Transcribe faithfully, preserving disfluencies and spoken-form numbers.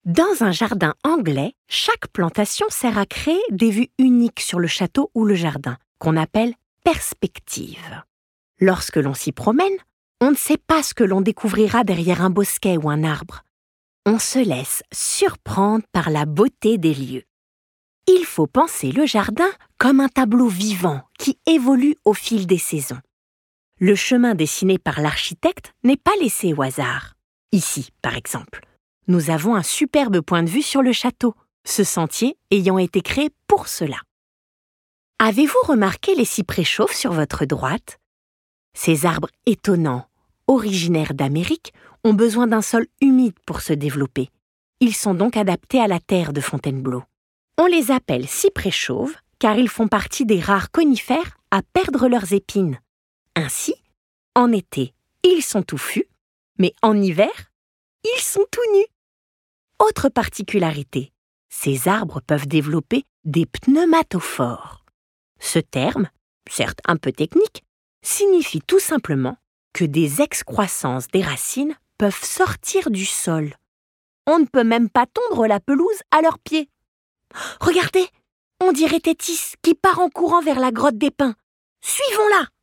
Dans un jardin anglais, chaque plantation sert à créer des vues uniques sur le château ou le jardin, qu'on appelle perspective. Lorsque l'on s'y promène, on ne sait pas ce que l'on découvrira derrière un bosquet ou un arbre. On se laisse surprendre par la beauté des lieux. Il faut penser le jardin comme un tableau vivant qui évolue au fil des saisons. Le chemin dessiné par l'architecte n'est pas laissé au hasard. Ici, par exemple, nous avons un superbe point de vue sur le château, ce sentier ayant été créé pour cela. Avez-vous remarqué les cyprès chauves sur votre droite? Ces arbres étonnants, originaires d'Amérique, ont besoin d'un sol humide pour se développer. Ils sont donc adaptés à la terre de Fontainebleau. On les appelle cyprès chauves car ils font partie des rares conifères à perdre leurs épines. Ainsi, en été, ils sont touffus, mais en hiver, ils sont tout nus. Autre particularité, ces arbres peuvent développer des pneumatophores. Ce terme, certes un peu technique, signifie tout simplement que des excroissances des racines peuvent sortir du sol. On ne peut même pas tondre la pelouse à leurs pieds. Regardez, on dirait Tétis qui part en courant vers la grotte des pins. Suivons-la!